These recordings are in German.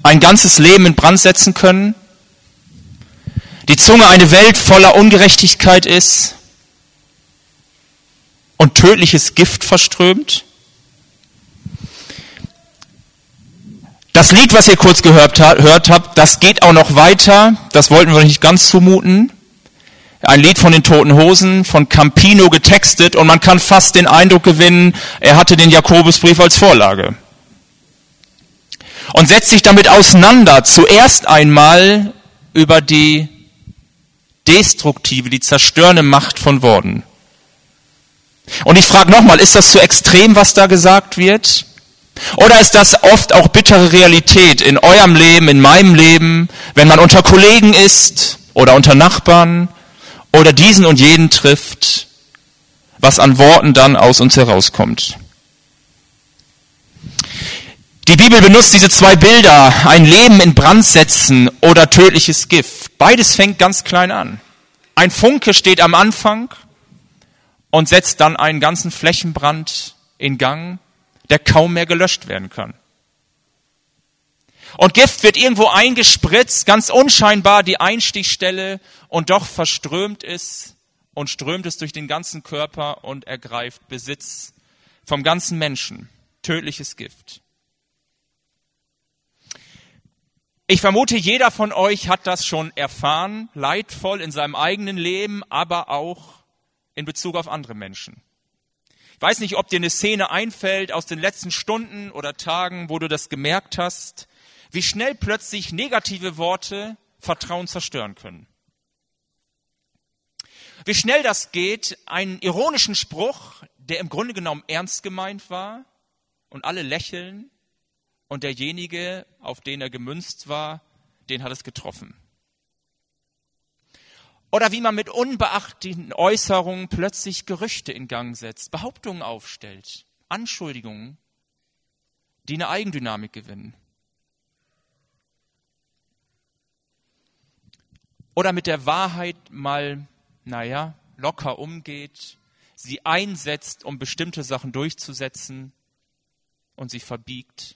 ein ganzes Leben in Brand setzen können, die Zunge eine Welt voller Ungerechtigkeit ist und tödliches Gift verströmt. Das Lied, was ihr kurz gehört habt, das geht auch noch weiter, das wollten wir nicht ganz zumuten. Ein Lied von den Toten Hosen, von Campino getextet, und man kann fast den Eindruck gewinnen, er hatte den Jakobusbrief als Vorlage. Und setzt sich damit auseinander, zuerst einmal über die destruktive, die zerstörende Macht von Worten. Und ich frage nochmal, ist das zu extrem, was da gesagt wird? Oder ist das oft auch bittere Realität in eurem Leben, in meinem Leben, wenn man unter Kollegen ist oder unter Nachbarn oder diesen und jeden trifft, was an Worten dann aus uns herauskommt? Die Bibel benutzt diese zwei Bilder, ein Leben in Brand setzen oder tödliches Gift. Beides fängt ganz klein an. Ein Funke steht am Anfang und setzt dann einen ganzen Flächenbrand in Gang, der kaum mehr gelöscht werden kann. Und Gift wird irgendwo eingespritzt, ganz unscheinbar die Einstichstelle, und doch verströmt es und strömt es durch den ganzen Körper und ergreift Besitz vom ganzen Menschen. Tödliches Gift. Ich vermute, jeder von euch hat das schon erfahren, leidvoll in seinem eigenen Leben, aber auch in Bezug auf andere Menschen. Ich weiß nicht, ob dir eine Szene einfällt aus den letzten Stunden oder Tagen, wo du das gemerkt hast, wie schnell plötzlich negative Worte Vertrauen zerstören können. Wie schnell das geht, einen ironischen Spruch, der im Grunde genommen ernst gemeint war, und alle lächeln, und derjenige, auf den er gemünzt war, den hat es getroffen. Oder wie man mit unbeachteten Äußerungen plötzlich Gerüchte in Gang setzt, Behauptungen aufstellt, Anschuldigungen, die eine Eigendynamik gewinnen. Oder mit der Wahrheit mal, locker umgeht, sie einsetzt, um bestimmte Sachen durchzusetzen und sie verbiegt.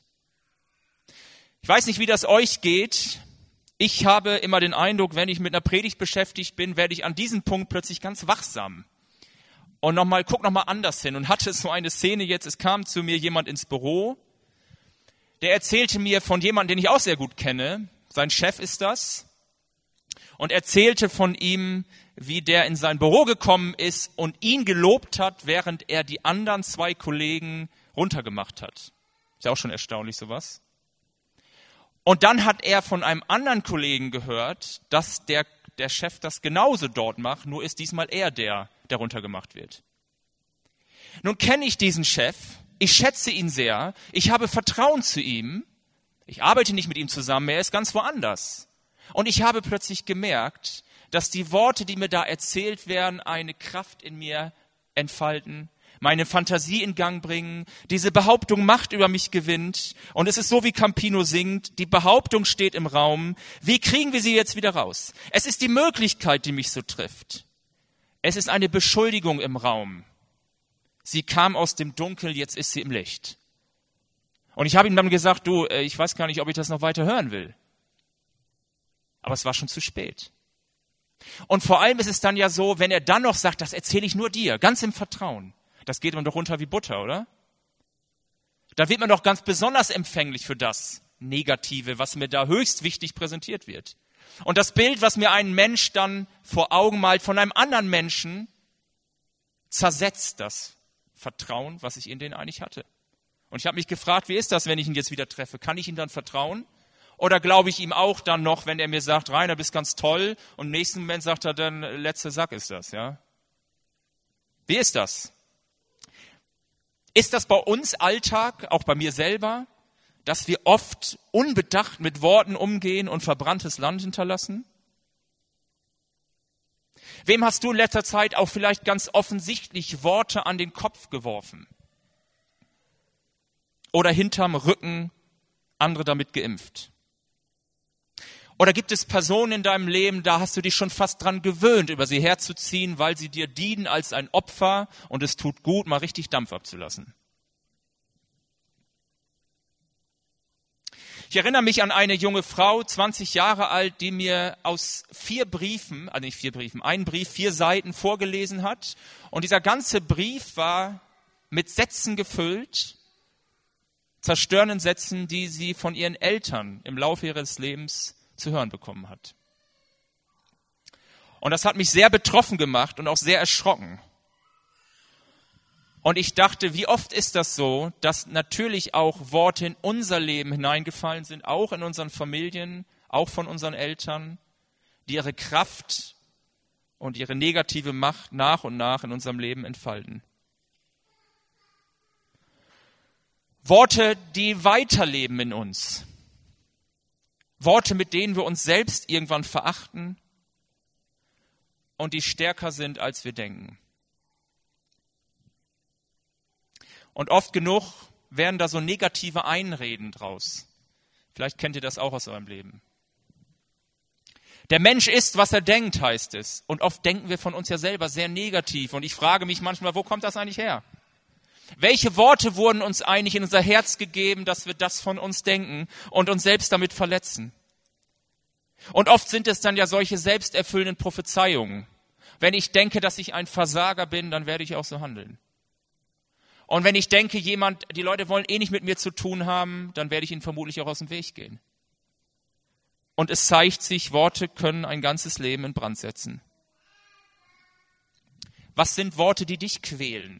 Ich weiß nicht, wie das euch geht. Ich habe immer den Eindruck, wenn ich mit einer Predigt beschäftigt bin, werde ich an diesem Punkt plötzlich ganz wachsam. Und guck nochmal anders hin. Und hatte so eine Szene jetzt, es kam zu mir jemand ins Büro, der erzählte mir von jemandem, den ich auch sehr gut kenne, sein Chef ist das, und erzählte von ihm, wie der in sein Büro gekommen ist und ihn gelobt hat, während er die anderen 2 Kollegen runtergemacht hat. Ist ja auch schon erstaunlich, sowas. Und dann hat er von einem anderen Kollegen gehört, dass der Chef das genauso dort macht, nur ist diesmal er der runtergemacht wird. Nun kenne ich diesen Chef, ich schätze ihn sehr, ich habe Vertrauen zu ihm, ich arbeite nicht mit ihm zusammen, er ist ganz woanders. Und ich habe plötzlich gemerkt, dass die Worte, die mir da erzählt werden, eine Kraft in mir entfalten, meine Fantasie in Gang bringen, diese Behauptung Macht über mich gewinnt. Und es ist so, wie Campino singt, die Behauptung steht im Raum. Wie kriegen wir sie jetzt wieder raus? Es ist die Möglichkeit, die mich so trifft. Es ist eine Beschuldigung im Raum. Sie kam aus dem Dunkel, jetzt ist sie im Licht. Und ich habe ihm dann gesagt, ich weiß gar nicht, ob ich das noch weiter hören will. Aber es war schon zu spät. Und vor allem ist es dann ja so, wenn er dann noch sagt, das erzähle ich nur dir, ganz im Vertrauen. Das geht man doch runter wie Butter, oder? Da wird man doch ganz besonders empfänglich für das Negative, was mir da höchst wichtig präsentiert wird. Und das Bild, was mir ein Mensch dann vor Augen malt von einem anderen Menschen, zersetzt das Vertrauen, was ich in den eigentlich hatte. Und ich habe mich gefragt, wie ist das, wenn ich ihn jetzt wieder treffe? Kann ich ihm dann vertrauen? Oder glaube ich ihm auch dann noch, wenn er mir sagt, Rainer, bist ganz toll, und im nächsten Moment sagt er dann, letzter Sack ist das, ja? Wie ist das? Ist das bei uns Alltag, auch bei mir selber, dass wir oft unbedacht mit Worten umgehen und verbranntes Land hinterlassen? Wem hast du in letzter Zeit auch vielleicht ganz offensichtlich Worte an den Kopf geworfen? Oder hinterm Rücken andere damit geimpft? Oder gibt es Personen in deinem Leben, da hast du dich schon fast dran gewöhnt, über sie herzuziehen, weil sie dir dienen als ein Opfer und es tut gut, mal richtig Dampf abzulassen? Ich erinnere mich an eine junge Frau, 20 Jahre alt, die mir aus einen Brief, 4 Seiten vorgelesen hat. Und dieser ganze Brief war mit Sätzen gefüllt, zerstörenden Sätzen, die sie von ihren Eltern im Laufe ihres Lebens zu hören bekommen hat. Und das hat mich sehr betroffen gemacht und auch sehr erschrocken. Und ich dachte, wie oft ist das so, dass natürlich auch Worte in unser Leben hineingefallen sind, auch in unseren Familien, auch von unseren Eltern, die ihre Kraft und ihre negative Macht nach und nach in unserem Leben entfalten. Worte, die weiterleben in uns. Worte, mit denen wir uns selbst irgendwann verachten und die stärker sind, als wir denken. Und oft genug werden da so negative Einreden draus. Vielleicht kennt ihr das auch aus eurem Leben. Der Mensch ist, was er denkt, heißt es. Und oft denken wir von uns ja selber sehr negativ. Und ich frage mich manchmal, wo kommt das eigentlich her? Welche Worte wurden uns eigentlich in unser Herz gegeben, dass wir das von uns denken und uns selbst damit verletzen? Und oft sind es dann ja solche selbsterfüllenden Prophezeiungen. Wenn ich denke, dass ich ein Versager bin, dann werde ich auch so handeln. Und wenn ich denke, die Leute wollen eh nicht mit mir zu tun haben, dann werde ich ihnen vermutlich auch aus dem Weg gehen. Und es zeigt sich, Worte können ein ganzes Leben in Brand setzen. Was sind Worte, die dich quälen?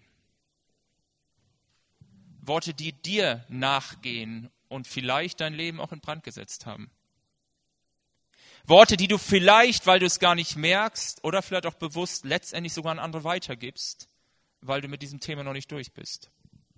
Worte, die dir nachgehen und vielleicht dein Leben auch in Brand gesetzt haben. Worte, die du vielleicht, weil du es gar nicht merkst oder vielleicht auch bewusst letztendlich sogar an andere weitergibst, weil du mit diesem Thema noch nicht durch bist.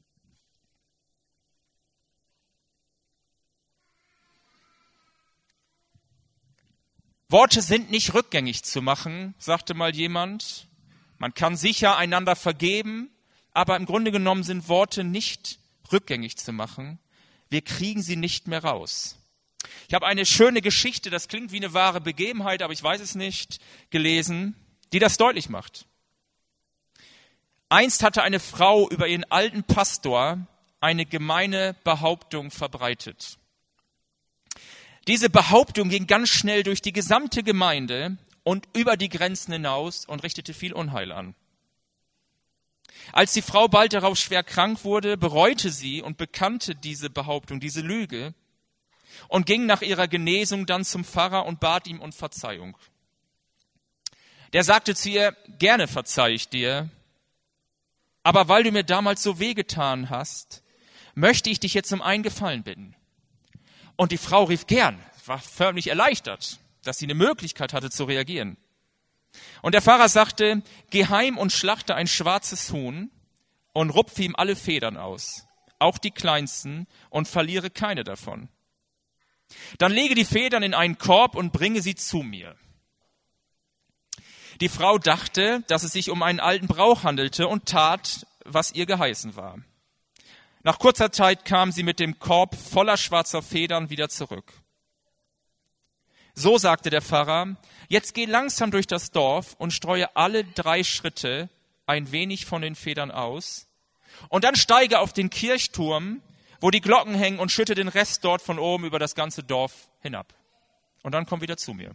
Worte sind nicht rückgängig zu machen, sagte mal jemand. Man kann sicher einander vergeben, aber im Grunde genommen sind Worte nicht rückgängig zu machen. Wir kriegen sie nicht mehr raus. Ich habe eine schöne Geschichte, das klingt wie eine wahre Begebenheit, aber ich weiß es nicht, gelesen, die das deutlich macht. Einst hatte eine Frau über ihren alten Pastor eine gemeine Behauptung verbreitet. Diese Behauptung ging ganz schnell durch die gesamte Gemeinde und über die Grenzen hinaus und richtete viel Unheil an. Als die Frau bald darauf schwer krank wurde, bereute sie und bekannte diese Behauptung, diese Lüge und ging nach ihrer Genesung dann zum Pfarrer und bat ihm um Verzeihung. Der sagte zu ihr, gerne verzeih ich dir, aber weil du mir damals so wehgetan hast, möchte ich dich jetzt um einen Gefallen bitten. Und die Frau rief gern, war förmlich erleichtert, dass sie eine Möglichkeit hatte zu reagieren. Und der Pfarrer sagte, geh heim und schlachte ein schwarzes Huhn und rupfe ihm alle Federn aus, auch die kleinsten, und verliere keine davon. Dann lege die Federn in einen Korb und bringe sie zu mir. Die Frau dachte, dass es sich um einen alten Brauch handelte und tat, was ihr geheißen war. Nach kurzer Zeit kam sie mit dem Korb voller schwarzer Federn wieder zurück. So sagte der Pfarrer, jetzt geh langsam durch das Dorf und streue alle 3 Schritte ein wenig von den Federn aus und dann steige auf den Kirchturm, wo die Glocken hängen, und schütte den Rest dort von oben über das ganze Dorf hinab. Und dann komm wieder zu mir.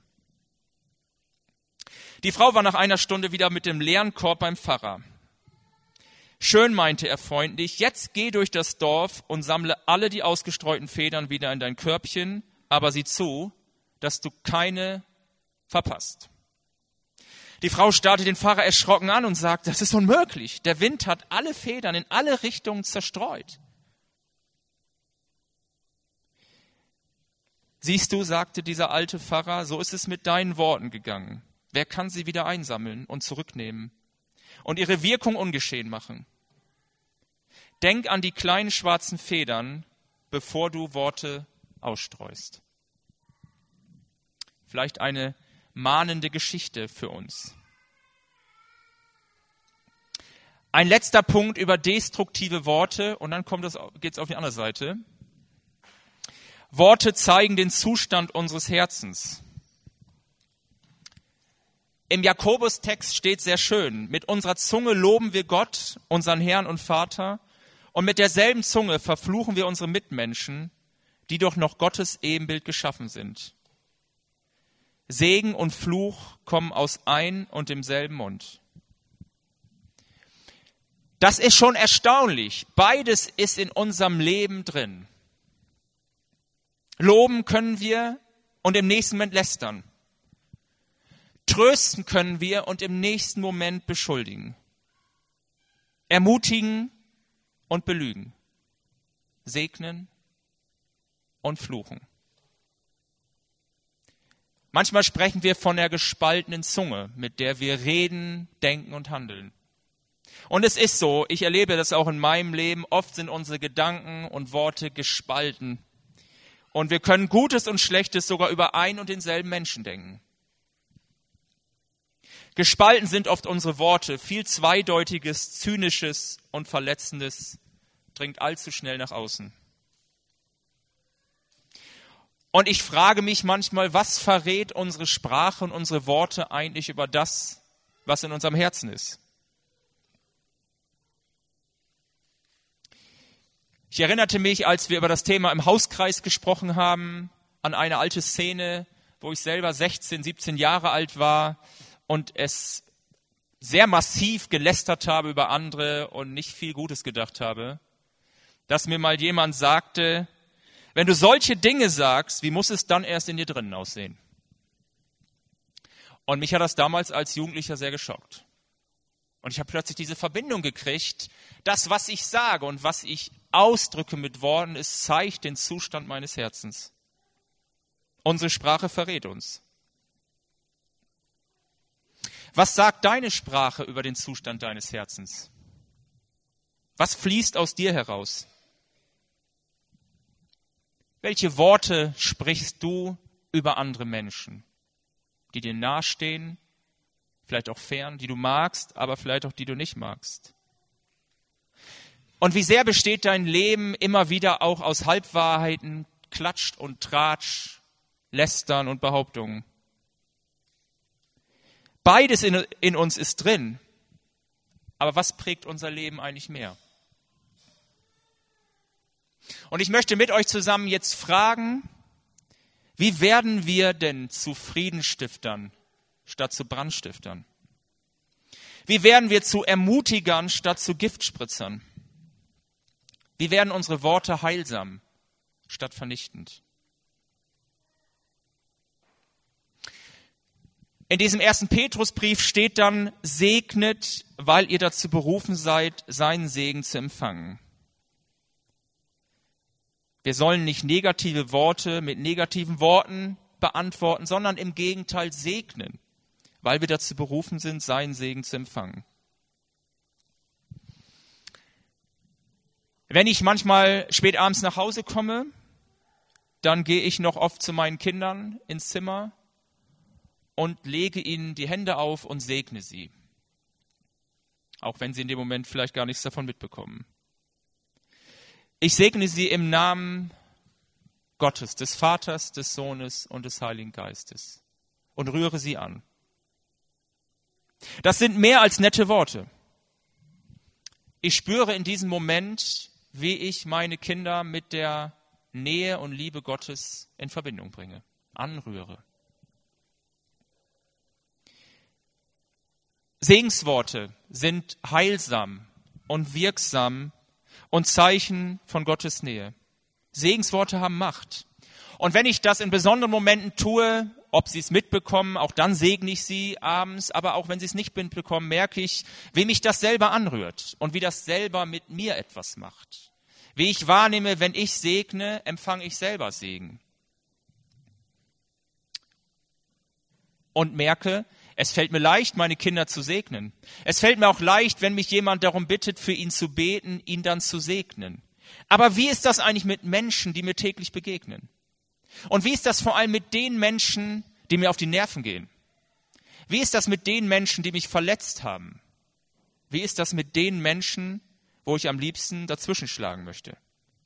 Die Frau war nach einer Stunde wieder mit dem leeren Korb beim Pfarrer. Schön, meinte er freundlich, jetzt geh durch das Dorf und sammle alle die ausgestreuten Federn wieder in dein Körbchen, aber sieh zu, dass du keine verpasst. Die Frau starrte den Pfarrer erschrocken an und sagte, das ist unmöglich. Der Wind hat alle Federn in alle Richtungen zerstreut. Siehst du, sagte dieser alte Pfarrer, so ist es mit deinen Worten gegangen. Wer kann sie wieder einsammeln und zurücknehmen und ihre Wirkung ungeschehen machen? Denk an die kleinen schwarzen Federn, bevor du Worte ausstreust. Vielleicht eine mahnende Geschichte für uns. Ein letzter Punkt über destruktive Worte und dann geht's auf die andere Seite. Worte zeigen den Zustand unseres Herzens. Im Jakobus-Text steht sehr schön, mit unserer Zunge loben wir Gott, unseren Herrn und Vater, und mit derselben Zunge verfluchen wir unsere Mitmenschen, die doch noch Gottes Ebenbild geschaffen sind. Segen und Fluch kommen aus ein und demselben Mund. Das ist schon erstaunlich. Beides ist in unserem Leben drin. Loben können wir und im nächsten Moment lästern. Trösten können wir und im nächsten Moment beschuldigen. Ermutigen und belügen. Segnen und fluchen. Manchmal sprechen wir von der gespaltenen Zunge, mit der wir reden, denken und handeln. Und es ist so, ich erlebe das auch in meinem Leben, oft sind unsere Gedanken und Worte gespalten. Und wir können Gutes und Schlechtes sogar über ein und denselben Menschen denken. Gespalten sind oft unsere Worte, viel Zweideutiges, Zynisches und Verletzendes dringt allzu schnell nach außen. Und ich frage mich manchmal, was verrät unsere Sprache und unsere Worte eigentlich über das, was in unserem Herzen ist? Ich erinnerte mich, als wir über das Thema im Hauskreis gesprochen haben, an eine alte Szene, wo ich selber 16, 17 Jahre alt war und es sehr massiv gelästert habe über andere und nicht viel Gutes gedacht habe, dass mir mal jemand sagte, wenn du solche Dinge sagst, wie muss es dann erst in dir drinnen aussehen? Und mich hat das damals als Jugendlicher sehr geschockt. Und ich habe plötzlich diese Verbindung gekriegt, das, was ich sage und was ich ausdrücke mit Worten, es zeigt den Zustand meines Herzens. Unsere Sprache verrät uns. Was sagt deine Sprache über den Zustand deines Herzens? Was fließt aus dir heraus? Welche Worte sprichst du über andere Menschen, die dir nahestehen, vielleicht auch fern, die du magst, aber vielleicht auch die du nicht magst? Und wie sehr besteht dein Leben immer wieder auch aus Halbwahrheiten, Klatscht und Tratsch, Lästern und Behauptungen? Beides in uns ist drin, aber was prägt unser Leben eigentlich mehr? Und ich möchte mit euch zusammen jetzt fragen, wie werden wir denn zu Friedenstiftern statt zu Brandstiftern? Wie werden wir zu Ermutigern statt zu Giftspritzern? Wie werden unsere Worte heilsam statt vernichtend? In diesem 1. Petrusbrief steht dann, segnet, weil ihr dazu berufen seid, seinen Segen zu empfangen. Wir sollen nicht negative Worte mit negativen Worten beantworten, sondern im Gegenteil segnen, weil wir dazu berufen sind, seinen Segen zu empfangen. Wenn ich manchmal spät abends nach Hause komme, dann gehe ich noch oft zu meinen Kindern ins Zimmer und lege ihnen die Hände auf und segne sie. Auch wenn sie in dem Moment vielleicht gar nichts davon mitbekommen. Ich segne sie im Namen Gottes, des Vaters, des Sohnes und des Heiligen Geistes und rühre sie an. Das sind mehr als nette Worte. Ich spüre in diesem Moment, wie ich meine Kinder mit der Nähe und Liebe Gottes in Verbindung bringe, anrühre. Segensworte sind heilsam und wirksam und Zeichen von Gottes Nähe. Segensworte haben Macht. Und wenn ich das in besonderen Momenten tue, ob sie es mitbekommen, auch dann segne ich sie abends, aber auch wenn sie es nicht mitbekommen, merke ich, wie mich das selber anrührt und wie das selber mit mir etwas macht. Wie ich wahrnehme, wenn ich segne, empfange ich selber Segen. Und merke, es fällt mir leicht, meine Kinder zu segnen. Es fällt mir auch leicht, wenn mich jemand darum bittet, für ihn zu beten, ihn dann zu segnen. Aber wie ist das eigentlich mit Menschen, die mir täglich begegnen? Und wie ist das vor allem mit den Menschen, die mir auf die Nerven gehen? Wie ist das mit den Menschen, die mich verletzt haben? Wie ist das mit den Menschen, wo ich am liebsten dazwischenschlagen möchte?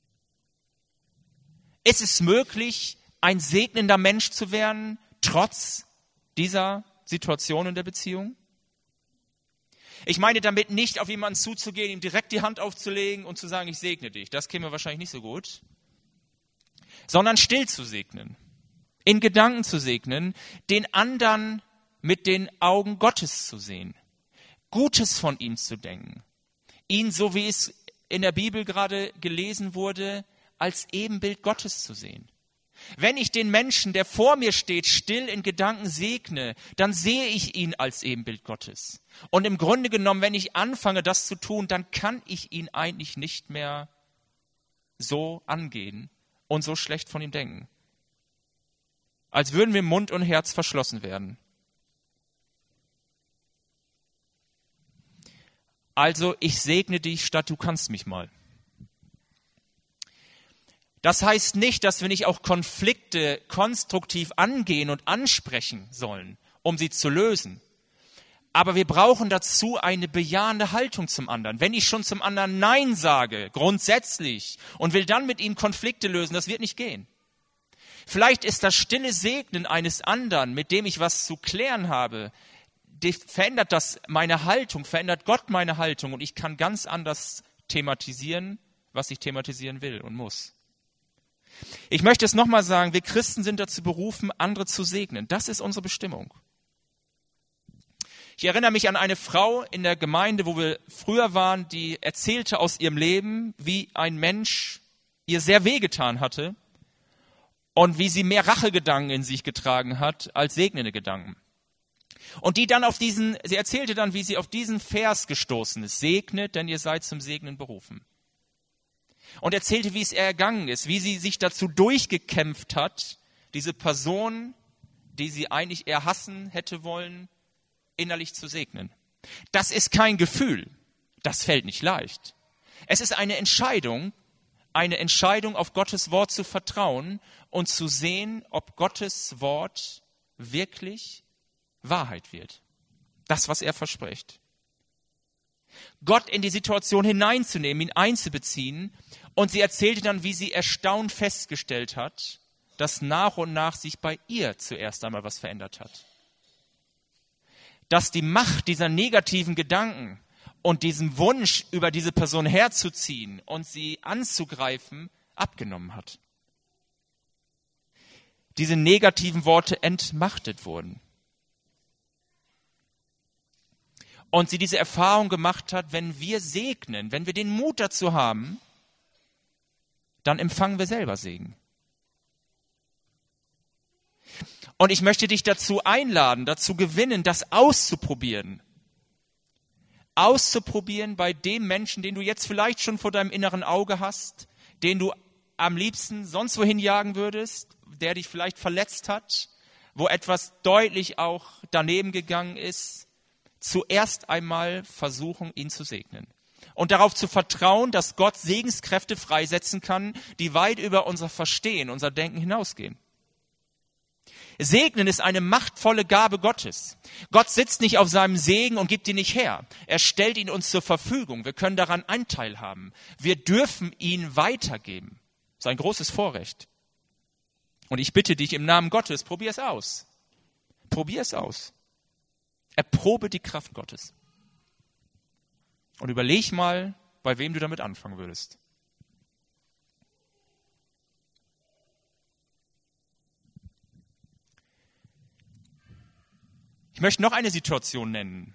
Ist es möglich, ein segnender Mensch zu werden, trotz dieser Situation in der Beziehung? Ich meine damit nicht, auf jemanden zuzugehen, ihm direkt die Hand aufzulegen und zu sagen, ich segne dich. Das käme wahrscheinlich nicht so gut. sondern still zu segnen, in Gedanken zu segnen, den anderen mit den Augen Gottes zu sehen, Gutes von ihm zu denken, ihn, so wie es in der Bibel gerade gelesen wurde, als Ebenbild Gottes zu sehen. Wenn ich den Menschen, der vor mir steht, still in Gedanken segne, dann sehe ich ihn als Ebenbild Gottes. Und im Grunde genommen, wenn ich anfange, das zu tun, dann kann ich ihn eigentlich nicht mehr so angehen und so schlecht von ihm denken. Als würden wir Mund und Herz verschlossen werden. Also, ich segne dich, statt du kannst mich mal. Das heißt nicht, dass wir nicht auch Konflikte konstruktiv angehen und ansprechen sollen, um sie zu lösen. Aber wir brauchen dazu eine bejahende Haltung zum anderen. Wenn ich schon zum anderen Nein sage, grundsätzlich, und will dann mit ihm Konflikte lösen, das wird nicht gehen. Vielleicht ist das stille Segnen eines anderen, mit dem ich was zu klären habe, verändert das meine Haltung, verändert Gott meine Haltung und ich kann ganz anders thematisieren, was ich thematisieren will und muss. Ich möchte es nochmal sagen, wir Christen sind dazu berufen, andere zu segnen. Das ist unsere Bestimmung. Ich erinnere mich an eine Frau in der Gemeinde, wo wir früher waren, die erzählte aus ihrem Leben, wie ein Mensch ihr sehr wehgetan hatte und wie sie mehr Rachegedanken in sich getragen hat als segnende Gedanken. Und sie erzählte dann, wie sie auf diesen Vers gestoßen ist: Segnet, denn ihr seid zum Segnen berufen. Und erzählte, wie es ihr ergangen ist, wie sie sich dazu durchgekämpft hat, diese Person, die sie eigentlich eher hassen hätte wollen, innerlich zu segnen. Das ist kein Gefühl, das fällt nicht leicht. Es ist eine Entscheidung auf Gottes Wort zu vertrauen und zu sehen, ob Gottes Wort wirklich Wahrheit wird. Das, was er verspricht. Gott in die Situation hineinzunehmen, ihn einzubeziehen. Und sie erzählte dann, wie sie erstaunt festgestellt hat, dass nach und nach sich bei ihr zuerst einmal was verändert hat. Dass die Macht dieser negativen Gedanken und diesem Wunsch, über diese Person herzuziehen und sie anzugreifen, abgenommen hat. Diese negativen Worte entmachtet wurden. Und sie diese Erfahrung gemacht hat, wenn wir segnen, wenn wir den Mut dazu haben, dann empfangen wir selber Segen. Und ich möchte dich dazu einladen, dazu gewinnen, das auszuprobieren. Auszuprobieren bei dem Menschen, den du jetzt vielleicht schon vor deinem inneren Auge hast, den du am liebsten sonst wohin jagen würdest, der dich vielleicht verletzt hat, wo etwas deutlich auch daneben gegangen ist. Zuerst einmal versuchen, ihn zu segnen. Und darauf zu vertrauen, dass Gott Segenskräfte freisetzen kann, die weit über unser Verstehen, unser Denken hinausgehen. Segnen ist eine machtvolle Gabe Gottes. Gott sitzt nicht auf seinem Segen und gibt ihn nicht her. Er stellt ihn uns zur Verfügung. Wir können daran Anteil haben. Wir dürfen ihn weitergeben. Das ist ein großes Vorrecht. Und ich bitte dich im Namen Gottes, probier es aus. Probier es aus. Erprobe die Kraft Gottes. Und überleg mal, bei wem du damit anfangen würdest. Ich möchte noch eine Situation nennen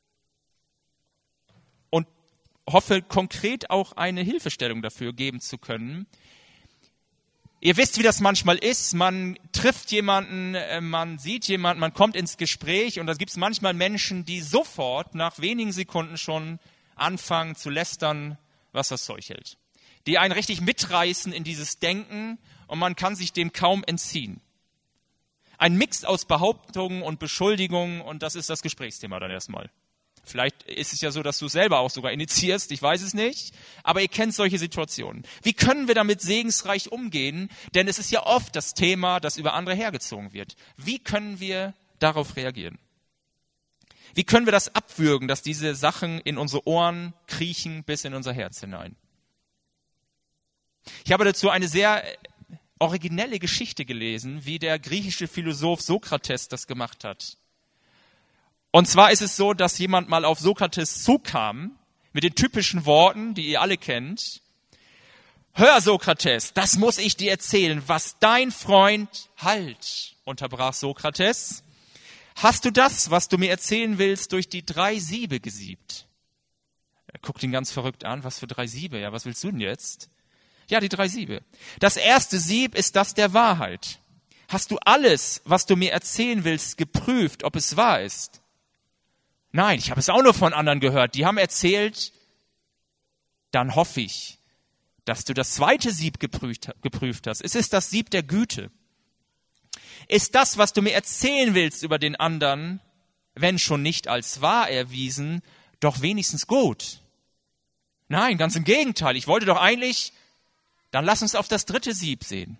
und hoffe konkret auch eine Hilfestellung dafür geben zu können. Ihr wisst, wie das manchmal ist. Man trifft jemanden, man sieht jemanden, man kommt ins Gespräch und da gibt es manchmal Menschen, die sofort nach wenigen Sekunden schon anfangen zu lästern, was das Zeug hält. Die einen richtig mitreißen in dieses Denken und man kann sich dem kaum entziehen. Ein Mix aus Behauptungen und Beschuldigungen und das ist das Gesprächsthema dann erstmal. Vielleicht ist es ja so, dass du es selber auch sogar initiierst, ich weiß es nicht, aber ihr kennt solche Situationen. Wie können wir damit segensreich umgehen? Denn es ist ja oft das Thema, das über andere hergezogen wird. Wie können wir darauf reagieren? Wie können wir das abwürgen, dass diese Sachen in unsere Ohren kriechen bis in unser Herz hinein? Ich habe dazu eine sehr originelle Geschichte gelesen, wie der griechische Philosoph Sokrates das gemacht hat. Und zwar ist es so, dass jemand mal auf Sokrates zukam mit den typischen Worten, die ihr alle kennt. Hör, Sokrates, das muss ich dir erzählen, was dein Freund halt, unterbrach Sokrates. Hast du das, was du mir erzählen willst, durch die 3 Siebe gesiebt? Er guckt ihn ganz verrückt an. Was für 3 Siebe? Ja, was willst du denn jetzt? Ja, die 3 Siebe. Das erste Sieb ist das der Wahrheit. Hast du alles, was du mir erzählen willst, geprüft, ob es wahr ist? Nein, ich habe es auch nur von anderen gehört. Die haben erzählt, dann hoffe ich, dass du das zweite Sieb geprüft hast. Es ist das Sieb der Güte. Ist das, was du mir erzählen willst über den anderen, wenn schon nicht als wahr erwiesen, doch wenigstens gut? Nein, ganz im Gegenteil. Ich wollte doch eigentlich, dann lass uns auf das dritte Sieb sehen.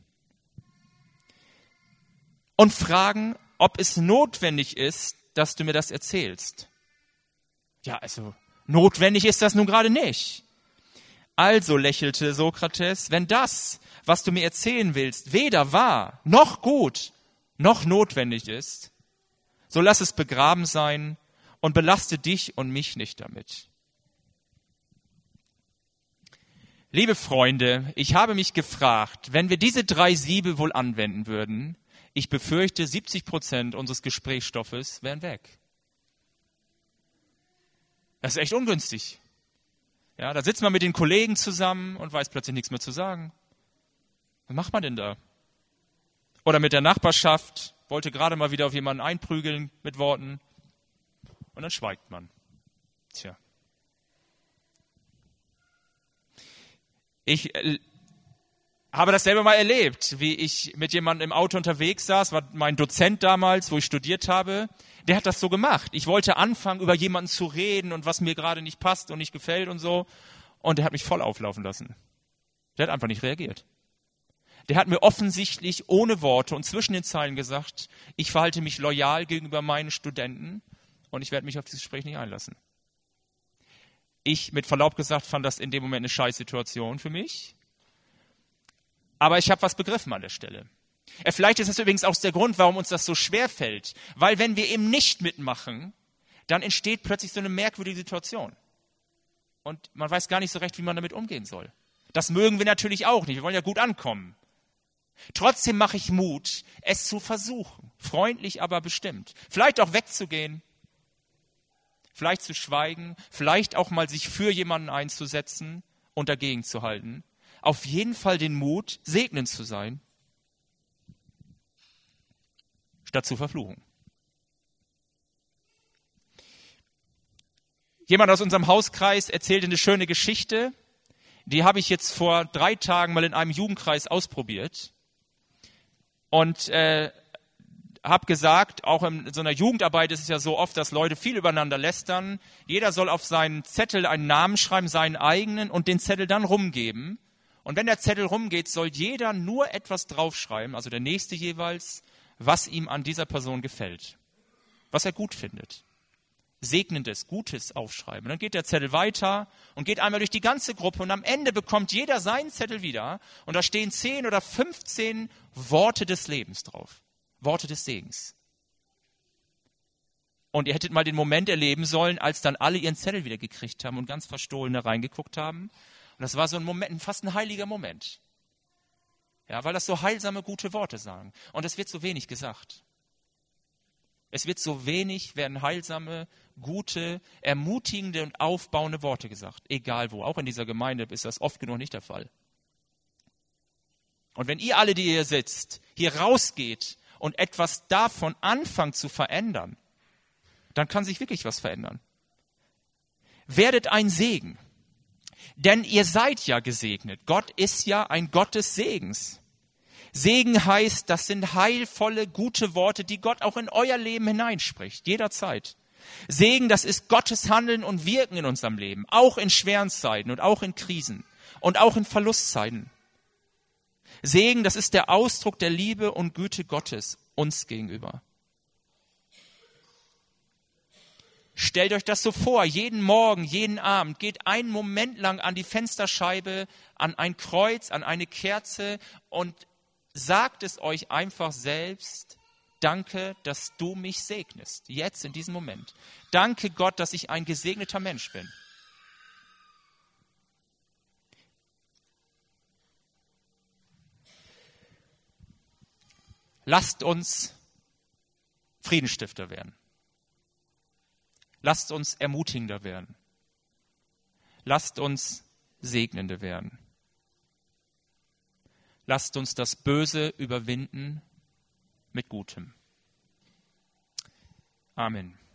Und fragen, ob es notwendig ist, dass du mir das erzählst. Ja, also notwendig ist das nun gerade nicht. Also, lächelte Sokrates, wenn das, was du mir erzählen willst, weder wahr, noch gut, noch notwendig ist, so lass es begraben sein und belaste dich und mich nicht damit. Liebe Freunde, ich habe mich gefragt, wenn wir diese 3 Siebe wohl anwenden würden, ich befürchte, 70% unseres Gesprächsstoffes wären weg. Das ist echt ungünstig. Ja, da sitzt man mit den Kollegen zusammen und weiß plötzlich nichts mehr zu sagen. Was macht man denn da? Oder mit der Nachbarschaft, wollte gerade mal wieder auf jemanden einprügeln mit Worten und dann schweigt man. Tja. Ich habe das selber mal erlebt, wie ich mit jemandem im Auto unterwegs saß, war mein Dozent damals, wo ich studiert habe, der hat das so gemacht. Ich wollte anfangen, über jemanden zu reden und was mir gerade nicht passt und nicht gefällt und so. Und der hat mich voll auflaufen lassen. Der hat einfach nicht reagiert. Der hat mir offensichtlich ohne Worte und zwischen den Zeilen gesagt, ich verhalte mich loyal gegenüber meinen Studenten und ich werde mich auf dieses Gespräch nicht einlassen. Ich, mit Verlaub gesagt, fand das in dem Moment eine Scheißsituation für mich. Aber ich habe was begriffen an der Stelle. Vielleicht ist das übrigens auch der Grund, warum uns das so schwer fällt. Weil wenn wir eben nicht mitmachen, dann entsteht plötzlich so eine merkwürdige Situation. Und man weiß gar nicht so recht, wie man damit umgehen soll. Das mögen wir natürlich auch nicht. Wir wollen ja gut ankommen. Trotzdem mache ich Mut, es zu versuchen. Freundlich, aber bestimmt. Vielleicht auch wegzugehen. Vielleicht zu schweigen. Vielleicht auch mal sich für jemanden einzusetzen und dagegen zu halten. Auf jeden Fall den Mut, segnend zu sein, statt zu verfluchen. Jemand aus unserem Hauskreis erzählte eine schöne Geschichte, die habe ich jetzt vor 3 Tagen mal in einem Jugendkreis ausprobiert und habe gesagt, auch in so einer Jugendarbeit ist es ja so oft, dass Leute viel übereinander lästern. Jeder soll auf seinen Zettel einen Namen schreiben, seinen eigenen, und den Zettel dann rumgeben. Und wenn der Zettel rumgeht, soll jeder nur etwas draufschreiben, also der Nächste jeweils, was ihm an dieser Person gefällt, was er gut findet. Segnendes, Gutes aufschreiben. Dann geht der Zettel weiter und geht einmal durch die ganze Gruppe und am Ende bekommt jeder seinen Zettel wieder und da stehen 10 oder 15 Worte des Lebens drauf. Worte des Segens. Und ihr hättet mal den Moment erleben sollen, als dann alle ihren Zettel wieder gekriegt haben und ganz verstohlen da reingeguckt haben. Und das war so ein Moment, fast ein heiliger Moment. Ja, weil das so heilsame, gute Worte sagen. Und es wird so wenig gesagt. Es wird so wenig, werden heilsame, gute, ermutigende und aufbauende Worte gesagt. Egal wo. Auch in dieser Gemeinde ist das oft genug nicht der Fall. Und wenn ihr alle, die hier sitzt, hier rausgeht und etwas davon anfangt zu verändern, dann kann sich wirklich was verändern. Werdet ein Segen. Denn ihr seid ja gesegnet. Gott ist ja ein Gott des Segens. Segen heißt, das sind heilvolle, gute Worte, die Gott auch in euer Leben hineinspricht, jederzeit. Segen, das ist Gottes Handeln und Wirken in unserem Leben, auch in schweren Zeiten und auch in Krisen und auch in Verlustzeiten. Segen, das ist der Ausdruck der Liebe und Güte Gottes uns gegenüber. Stellt euch das so vor, jeden Morgen, jeden Abend, geht einen Moment lang an die Fensterscheibe, an ein Kreuz, an eine Kerze und sagt es euch einfach selbst: Danke, dass du mich segnest, jetzt in diesem Moment. Danke Gott, dass ich ein gesegneter Mensch bin. Lasst uns Friedensstifter werden. Lasst uns ermutigender werden. Lasst uns Segnende werden. Lasst uns das Böse überwinden mit Gutem. Amen.